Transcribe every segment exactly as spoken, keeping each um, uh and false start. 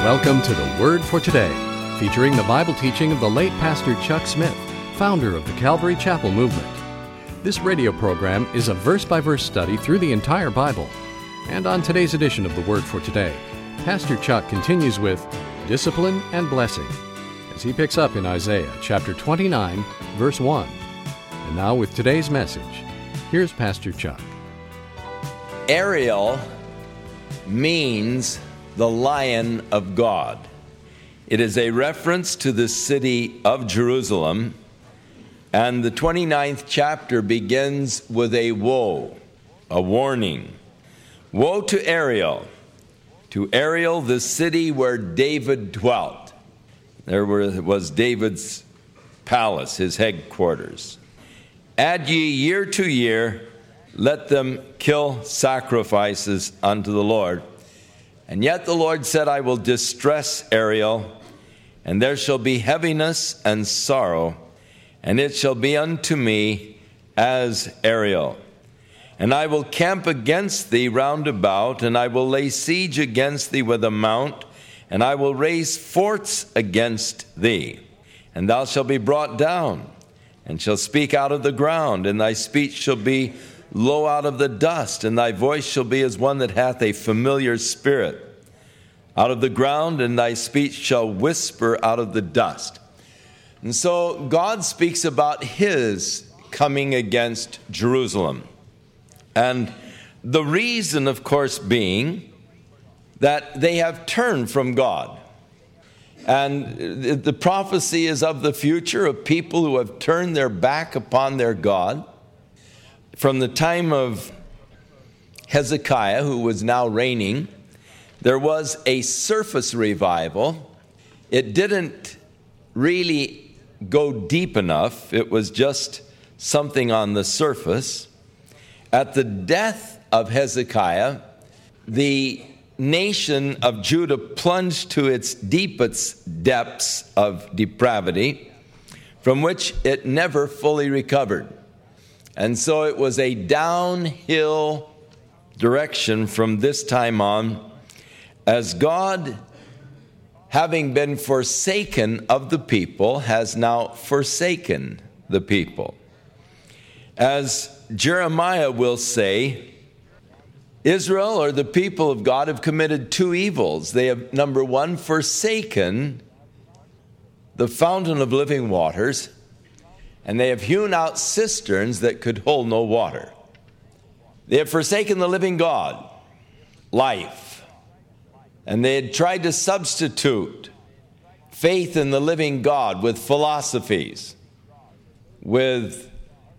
Welcome to the Word for Today, featuring the Bible teaching of the late Pastor Chuck Smith, founder of the Calvary Chapel Movement. This radio program is a verse-by-verse study through the entire Bible. And on today's edition of the Word for Today, Pastor Chuck continues with Discipline and Blessing, as he picks up in Isaiah chapter twenty-nine, verse one. And now with today's message, here's Pastor Chuck. Ariel means the Lion of God. It is a reference to the city of Jerusalem, and the twenty-ninth chapter begins with a woe, a warning. Woe to Ariel, to Ariel, the city where David dwelt. There was David's palace, his headquarters. Add ye year to year, let them kill sacrifices unto the Lord. And yet the Lord said, I will distress Ariel, and there shall be heaviness and sorrow, and it shall be unto me as Ariel. And I will camp against thee round about, and I will lay siege against thee with a mount, and I will raise forts against thee. And thou shalt be brought down, and shalt speak out of the ground, and thy speech shall be low out of the dust, and thy voice shall be as one that hath a familiar spirit out of the ground, and thy speech shall whisper out of the dust. And so God speaks about his coming against Jerusalem. And the reason, of course, being that they have turned from God. And the prophecy is of the future of people who have turned their back upon their God. From the time of Hezekiah, who was now reigning, there was a surface revival. It didn't really go deep enough. It was just something on the surface. At the death of Hezekiah, the nation of Judah plunged to its deepest depths of depravity, from which it never fully recovered. And so it was a downhill direction from this time on, as God, having been forsaken of the people, has now forsaken the people. As Jeremiah will say, Israel, or the people of God, have committed two evils. They have, number one, forsaken the fountain of living waters, and they have hewn out cisterns that could hold no water. They have forsaken the living God, life, and they had tried to substitute faith in the living God with philosophies, with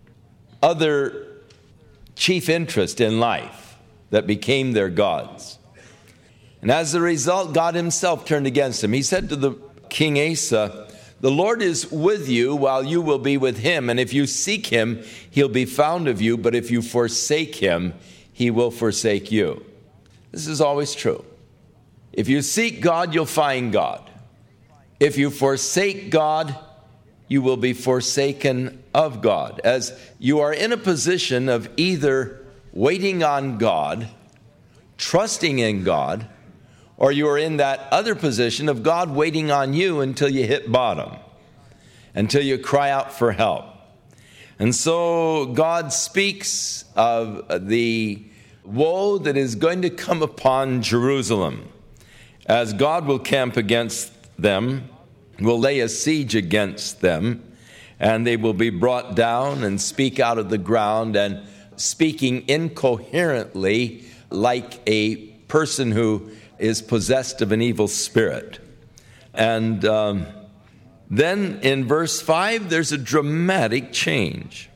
other chief interest in life that became their gods. And as a result, God himself turned against them. He said to the King Asa, the Lord is with you while you will be with him. And if you seek him, he'll be found of you. But if you forsake him, he will forsake you. This is always true. If you seek God, you'll find God. If you forsake God, you will be forsaken of God. As you are in a position of either waiting on God, trusting in God, or you are in that other position of God waiting on you until you hit bottom, until you cry out for help. And so God speaks of the woe that is going to come upon Jerusalem, as God will camp against them, will lay a siege against them, and they will be brought down and speak out of the ground, and speaking incoherently like a person who is possessed of an evil spirit. And um, then in verse five, there's a dramatic change.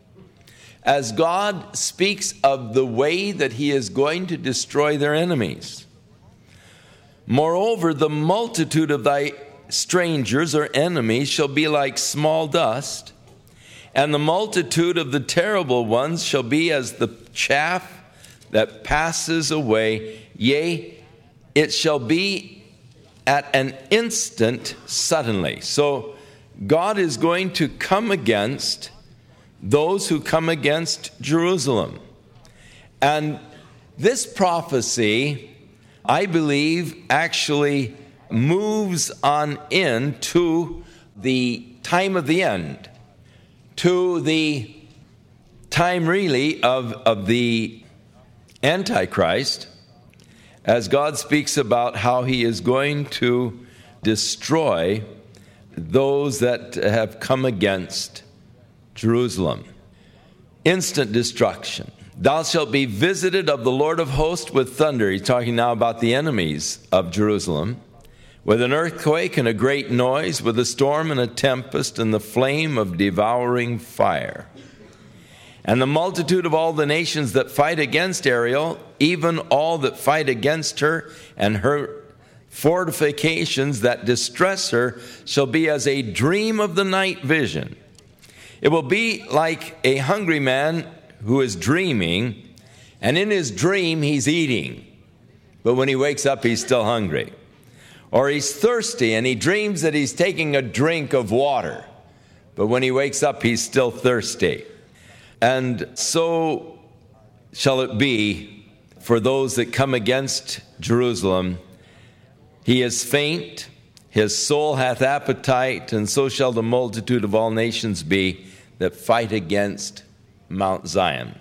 As God speaks of the way that he is going to destroy their enemies. Moreover, the multitude of thy strangers or enemies shall be like small dust, and the multitude of the terrible ones shall be as the chaff that passes away. Yea, it shall be at an instant suddenly. So God is going to come against those who come against Jerusalem. And this prophecy, I believe, actually moves on into the time of the end, to the time really of, of the Antichrist, as God speaks about how he is going to destroy those that have come against Jerusalem. Instant destruction. Thou shalt be visited of the Lord of hosts with thunder. He's talking now about the enemies of Jerusalem. With an earthquake and a great noise, with a storm and a tempest and the flame of devouring fire. And the multitude of all the nations that fight against Ariel, even all that fight against her and her fortifications that distress her, shall be as a dream of the night vision. It will be like a hungry man who is dreaming, and in his dream he's eating, but when he wakes up he's still hungry. Or he's thirsty and he dreams that he's taking a drink of water, but when he wakes up he's still thirsty. And so shall it be for those that come against Jerusalem. He is faint, his soul hath appetite, and so shall the multitude of all nations be that fight against Mount Zion.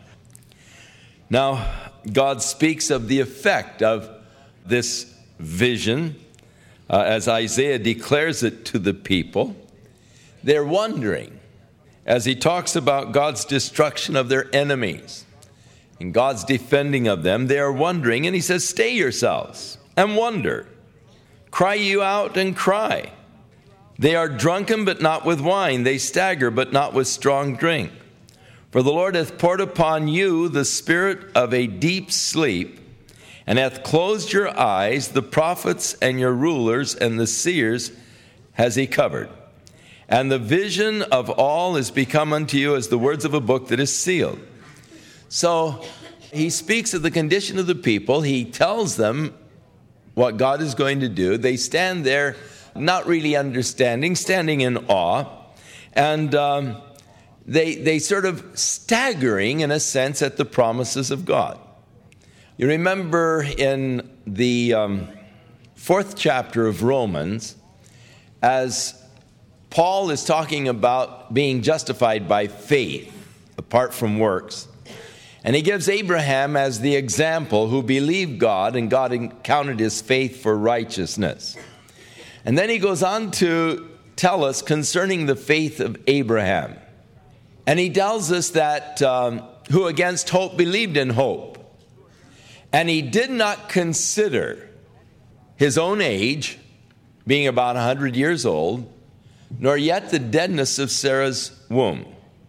Now, God speaks of the effect of this vision uh, as Isaiah declares it to the people. They're wondering, as he talks about God's destruction of their enemies and God's defending of them, they are wondering, and he says, stay yourselves and wonder. Cry you out and cry. They are drunken, but not with wine. They stagger, but not with strong drink. For the Lord hath poured upon you the spirit of a deep sleep, and hath closed your eyes. The prophets and your rulers and the seers has he covered. And the vision of all is become unto you as the words of a book that is sealed. So he speaks of the condition of the people. He tells them what God is going to do. They stand there not really understanding, standing in awe, and um, they, they sort of staggering in a sense at the promises of God. You remember in the um, fourth chapter of Romans, as Paul is talking about being justified by faith apart from works, and he gives Abraham as the example who believed God, and God counted his faith for righteousness. And then he goes on to tell us concerning the faith of Abraham. And he tells us that um, who against hope believed in hope. And he did not consider his own age, being about one hundred years old, nor yet the deadness of Sarah's womb.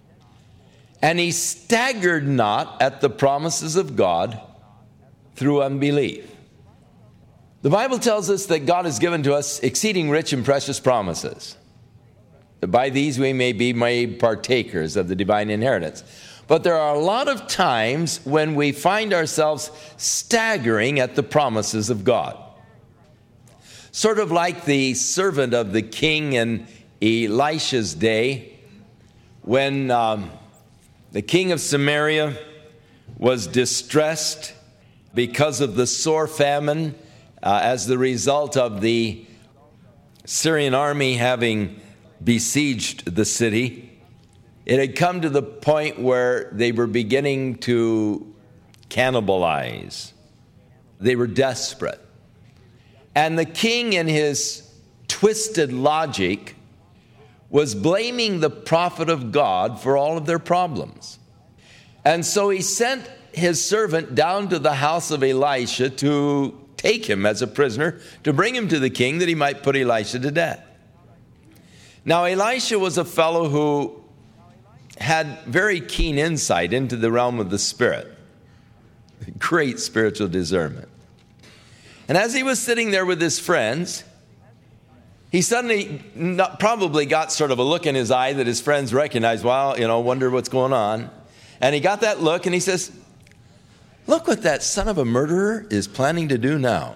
And he staggered not at the promises of God through unbelief. The Bible tells us that God has given to us exceeding rich and precious promises. By these we may be made partakers of the divine inheritance. But there are a lot of times when we find ourselves staggering at the promises of God. Sort of like the servant of the king in Elisha's day, when um, the king of Samaria was distressed because of the sore famine uh, as the result of the Syrian army having besieged the city. It had come to the point where they were beginning to cannibalize. They were desperate. And the king, in his twisted logic, was blaming the prophet of God for all of their problems. And so he sent his servant down to the house of Elisha to take him as a prisoner, to bring him to the king that he might put Elisha to death. Now, Elisha was a fellow who had very keen insight into the realm of the spirit, great spiritual discernment. And as he was sitting there with his friends, he suddenly not, probably got sort of a look in his eye that his friends recognized. Well, you know, wonder what's going on. And he got that look and he says, look what that son of a murderer is planning to do now.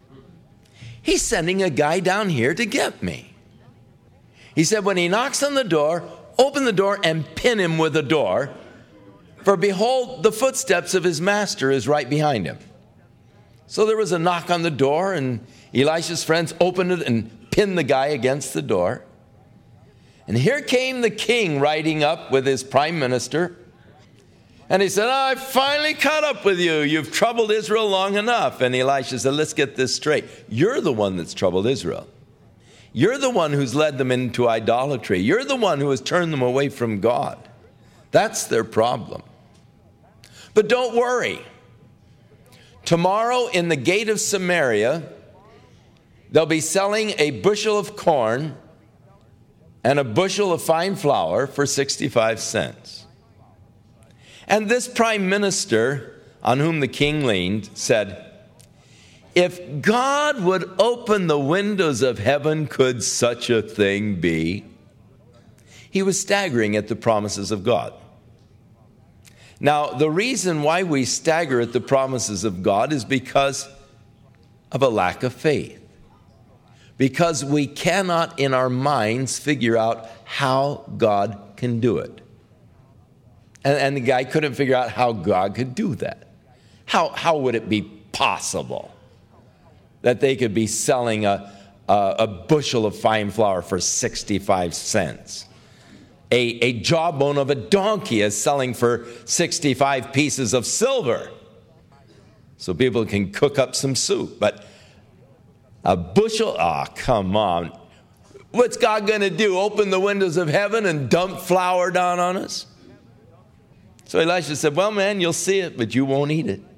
He's sending a guy down here to get me. He said, when he knocks on the door, open the door and pin him with the door. For behold, the footsteps of his master is right behind him. So there was a knock on the door, and Elisha's friends opened it and pinned the guy against the door. And here came the king riding up with his prime minister. And he said, I finally caught up with you. You've troubled Israel long enough. And Elisha said, let's get this straight. You're the one that's troubled Israel. You're the one who's led them into idolatry. You're the one who has turned them away from God. That's their problem. But don't worry. Tomorrow in the gate of Samaria, they'll be selling a bushel of corn and a bushel of fine flour for sixty-five cents. And this prime minister, on whom the king leaned, said, if God would open the windows of heaven, could such a thing be? He was staggering at the promises of God. Now, the reason why we stagger at the promises of God is because of a lack of faith. Because we cannot in our minds figure out how God can do it. And, and the guy couldn't figure out how God could do that. How, how would it be possible that they could be selling a, a, a bushel of fine flour for sixty-five cents? A, a jawbone of a donkey is selling for sixty-five pieces of silver. So people can cook up some soup. But a bushel, ah, oh, come on. What's God going to do? Open the windows of heaven and dump flour down on us? So Elisha said, well, man, you'll see it, but you won't eat it.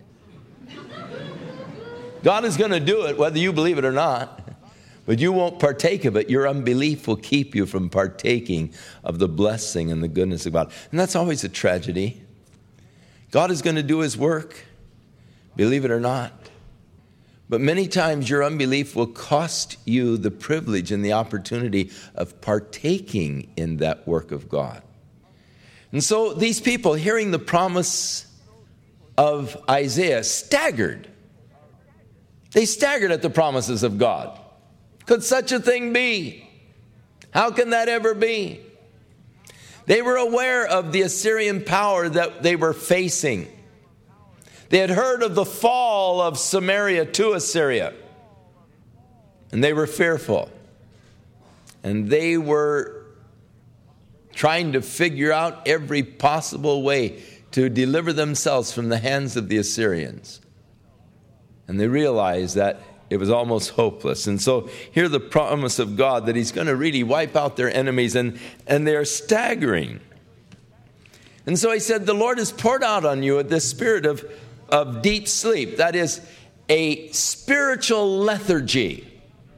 God is going to do it, whether you believe it or not. But you won't partake of it. Your unbelief will keep you from partaking of the blessing and the goodness of God. And that's always a tragedy. God is going to do his work, believe it or not. But many times your unbelief will cost you the privilege and the opportunity of partaking in that work of God. And so these people, hearing the promise of Isaiah, staggered. They staggered at the promises of God. Could such a thing be? How can that ever be? They were aware of the Assyrian power that they were facing. They had heard of the fall of Samaria to Assyria. And they were fearful. And they were trying to figure out every possible way to deliver themselves from the hands of the Assyrians. And they realized that it was almost hopeless. And so hear the promise of God that he's going to really wipe out their enemies, and, and they're staggering. And so he said, the Lord has poured out on you this spirit of, of deep sleep. That is a spiritual lethargy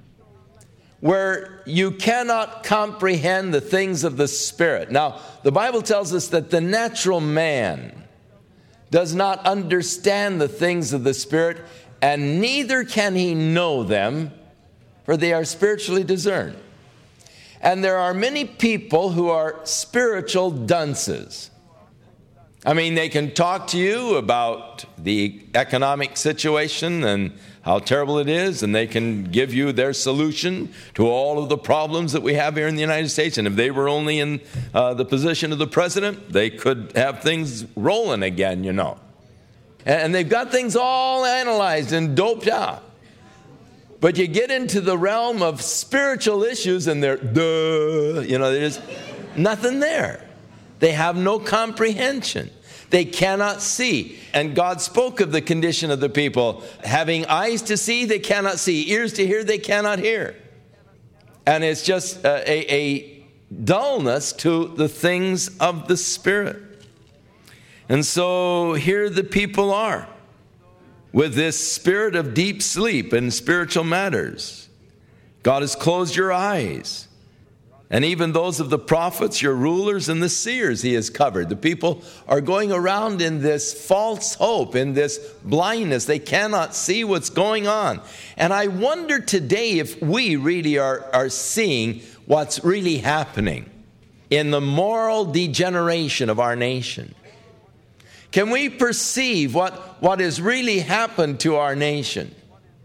where you cannot comprehend the things of the Spirit. Now, the Bible tells us that the natural man does not understand the things of the Spirit, and neither can he know them, for they are spiritually discerned. And there are many people who are spiritual dunces. I mean, they can talk to you about the economic situation and how terrible it is, and they can give you their solution to all of the problems that we have here in the United States. And if they were only in uh, the position of the president, they could have things rolling again, you know. And they've got things all analyzed and doped out. But you get into the realm of spiritual issues and they're, duh, you know, there's nothing there. They have no comprehension. They cannot see. And God spoke of the condition of the people. Having eyes to see, they cannot see. Ears to hear, they cannot hear. And it's just a, a, a dullness to the things of the Spirit. And so here the people are with this spirit of deep sleep in spiritual matters. God has closed your eyes. And even those of the prophets, your rulers and the seers, he has covered. The people are going around in this false hope, in this blindness. They cannot see what's going on. And I wonder today if we really are, are seeing what's really happening in the moral degeneration of our nation. Can we perceive what, what has really happened to our nation?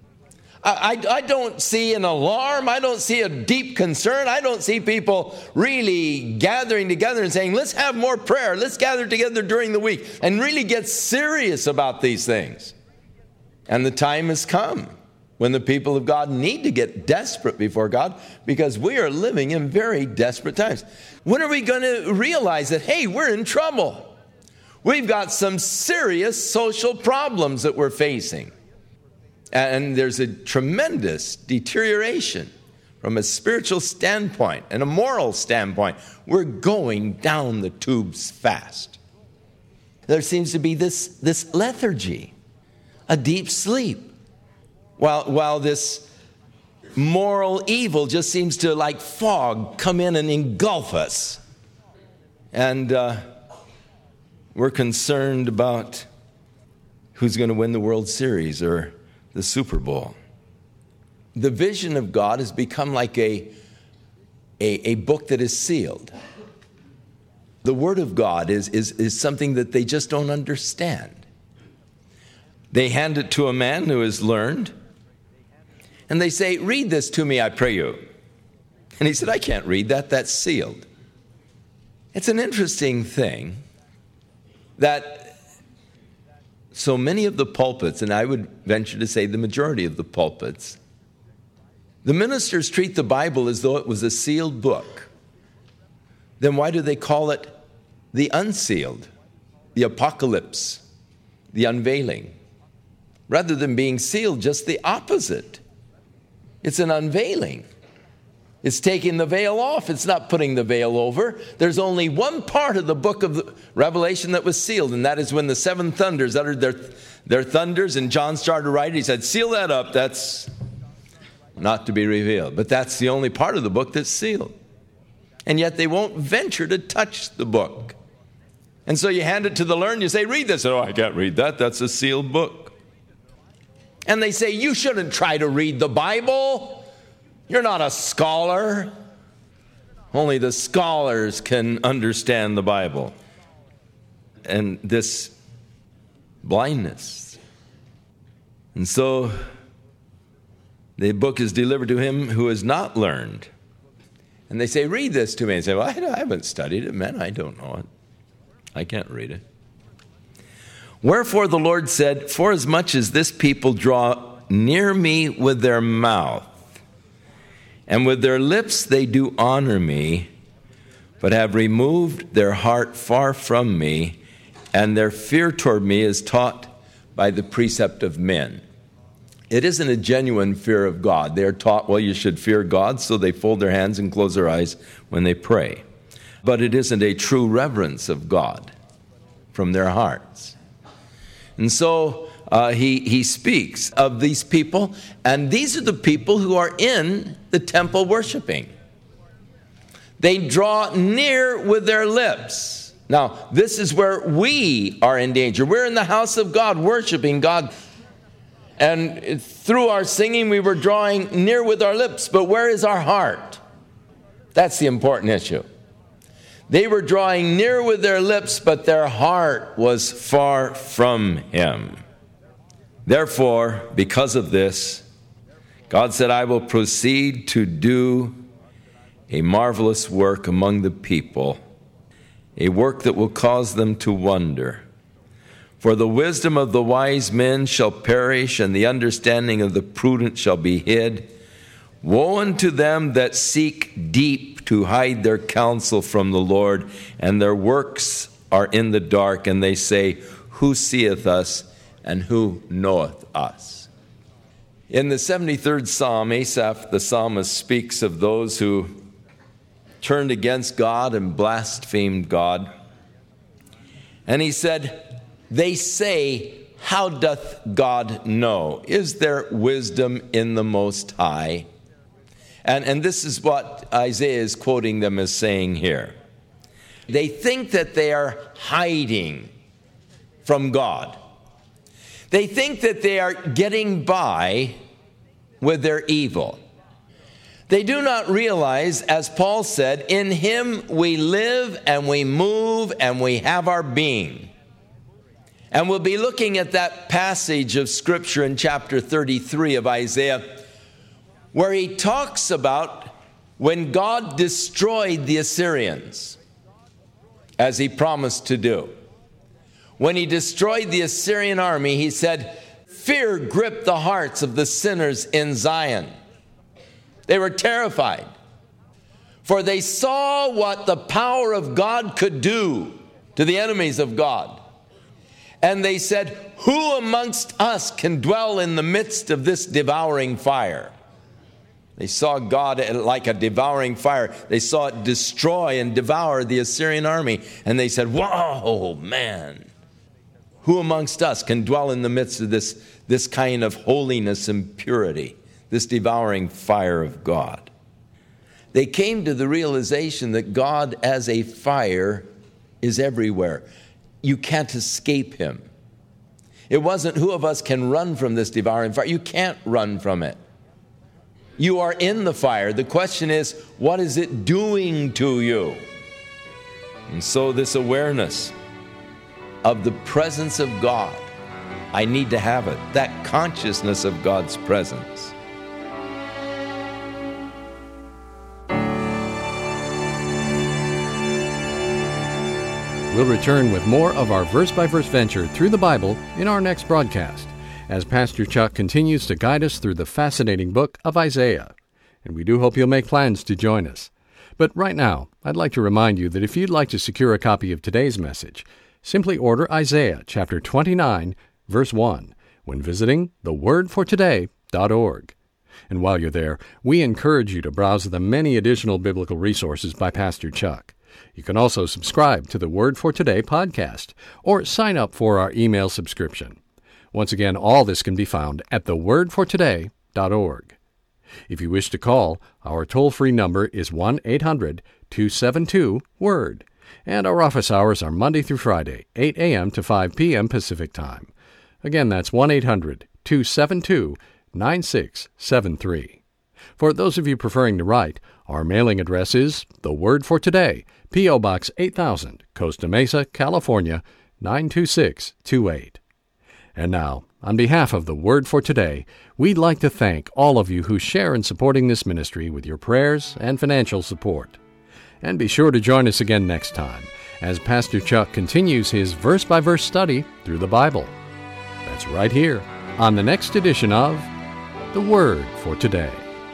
I, I, I don't see an alarm. I don't see a deep concern. I don't see people really gathering together and saying, let's have more prayer. Let's gather together during the week and really get serious about these things. And the time has come when the people of God need to get desperate before God, because we are living in very desperate times. When are we going to realize that, hey, we're in trouble? We've got some serious social problems that we're facing. And there's a tremendous deterioration from a spiritual standpoint and a moral standpoint. We're going down the tubes fast. There seems to be this, this lethargy, a deep sleep, while, while this moral evil just seems to, like fog, come in and engulf us. And uh, we're concerned about who's going to win the World Series or the Super Bowl. The vision of God has become like a, a, a book that is sealed. The Word of God is, is, is something that they just don't understand. They hand it to a man who has learned, and they say, read this to me, I pray you. And he said, I can't read that, that's sealed. It's an interesting thing that so many of the pulpits, and I would venture to say the majority of the pulpits, the ministers treat the Bible as though it was a sealed book. Then why do they call it the unsealed, the apocalypse, the unveiling? Rather than being sealed, just the opposite. It's an unveiling. It's taking the veil off. It's not putting the veil over. There's only one part of the book of the Revelation that was sealed, and that is when the seven thunders uttered their, their thunders, and John started writing. He said, seal that up. That's not to be revealed. But that's the only part of the book that's sealed. And yet they won't venture to touch the book. And so you hand it to the learned, you say, read this. Oh, I can't read that. That's a sealed book. And they say, you shouldn't try to read the Bible. You're not a scholar. Only the scholars can understand the Bible. And this blindness. And so the book is delivered to him who has not learned. And they say, read this to me. And say, well, I haven't studied it, man. I don't know it. I can't read it. Wherefore the Lord said, forasmuch as this people draw near me with their mouth, and with their lips they do honor me, but have removed their heart far from me, and their fear toward me is taught by the precept of men. It isn't a genuine fear of God. They are taught, well, you should fear God, so they fold their hands and close their eyes when they pray. But it isn't a true reverence of God from their hearts. And so uh, he, he speaks of these people, and these are the people who are in the temple worshiping. They draw near with their lips. Now, this is where we are in danger. We're in the house of God, worshiping God. And through our singing, we were drawing near with our lips. But where is our heart? That's the important issue. They were drawing near with their lips, but their heart was far from him. Therefore, because of this, God said, I will proceed to do a marvelous work among the people, a work that will cause them to wonder. For the wisdom of the wise men shall perish, and the understanding of the prudent shall be hid. Woe unto them that seek deep to hide their counsel from the Lord, and their works are in the dark, and they say, who seeth us, and who knoweth us? In the seventy-third Psalm, Asaph the psalmist speaks of those who turned against God and blasphemed God. And he said, they say, how doth God know? Is there wisdom in the Most High? And, and this is what Isaiah is quoting them as saying here. They think that they are hiding from God. They think that they are getting by with their evil. They do not realize, as Paul said, in him we live and we move and we have our being. And we'll be looking at that passage of Scripture in chapter thirty-three of Isaiah, where he talks about when God destroyed the Assyrians, as he promised to do. When he destroyed the Assyrian army, he said, fear gripped the hearts of the sinners in Zion. They were terrified, for they saw what the power of God could do to the enemies of God. And they said, who amongst us can dwell in the midst of this devouring fire? They saw God like a devouring fire. They saw it destroy and devour the Assyrian army. And they said, whoa, man, who amongst us can dwell in the midst of this, this kind of holiness and purity, this devouring fire of God? They came to the realization that God as a fire is everywhere. You can't escape him. It wasn't who of us can run from this devouring fire. You can't run from it. You are in the fire. The question is, what is it doing to you? And so this awareness of the presence of God, I need to have it. That consciousness of God's presence. We'll return with more of our verse-by-verse venture through the Bible in our next broadcast, as Pastor Chuck continues to guide us through the fascinating book of Isaiah. And we do hope you'll make plans to join us. But right now, I'd like to remind you that if you'd like to secure a copy of today's message, simply order Isaiah chapter twenty-nine, verse one, when visiting the word for today dot org. And while you're there, we encourage you to browse the many additional biblical resources by Pastor Chuck. You can also subscribe to the Word for Today podcast or sign up for our email subscription. Once again, all this can be found at the word for today dot org. If you wish to call, our toll-free number is one eight hundred two seven two WORD, and our office hours are Monday through Friday, eight a.m. to five p.m. Pacific Time. Again, that's one eight hundred two seven two nine six seven three. For those of you preferring to write, our mailing address is The Word for Today, P O. Box eight thousand, Costa Mesa, California, nine two six two eight. And now, on behalf of The Word for Today, we'd like to thank all of you who share in supporting this ministry with your prayers and financial support. And be sure to join us again next time as Pastor Chuck continues his verse-by-verse study through the Bible. That's right here on the next edition of The Word for Today.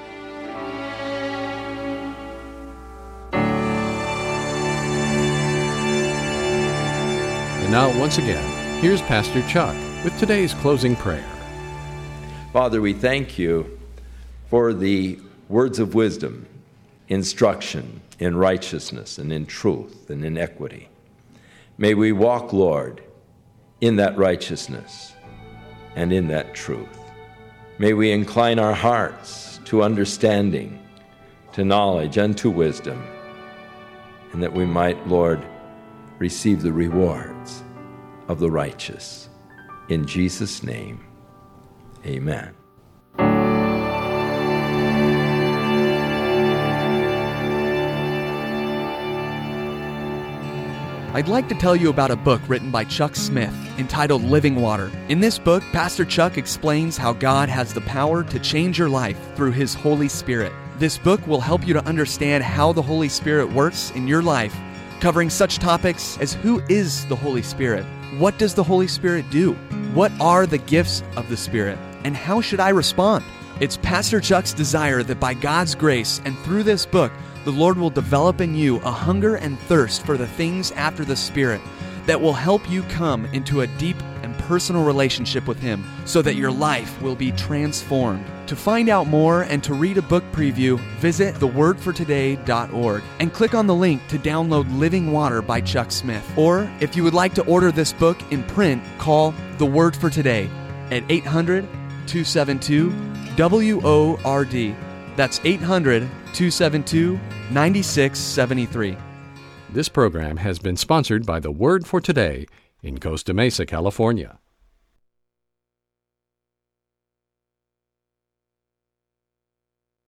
And now, once again, here's Pastor Chuck with today's closing prayer. Father, we thank you for the words of wisdom, instruction in righteousness and in truth and in equity. May we walk, Lord, in that righteousness and in that truth. May we incline our hearts to understanding, to knowledge, and to wisdom, and that we might, Lord, receive the rewards of the righteous. In Jesus' name, amen. I'd like to tell you about a book written by Chuck Smith entitled Living Water. In this book, Pastor Chuck explains how God has the power to change your life through His Holy Spirit. This book will help you to understand how the Holy Spirit works in your life, covering such topics as who is the Holy Spirit, what does the Holy Spirit do, what are the gifts of the Spirit, and how should I respond? It's Pastor Chuck's desire that by God's grace and through this book, the Lord will develop in you a hunger and thirst for the things after the Spirit that will help you come into a deep and personal relationship with Him so that your life will be transformed. To find out more and to read a book preview, visit the word for today dot org and click on the link to download Living Water by Chuck Smith. Or if you would like to order this book in print, call The Word for Today at eight hundred two seven two W O R D. That's eight hundred two seven two nine six seven three. This program has been sponsored by The Word for Today in Costa Mesa, California.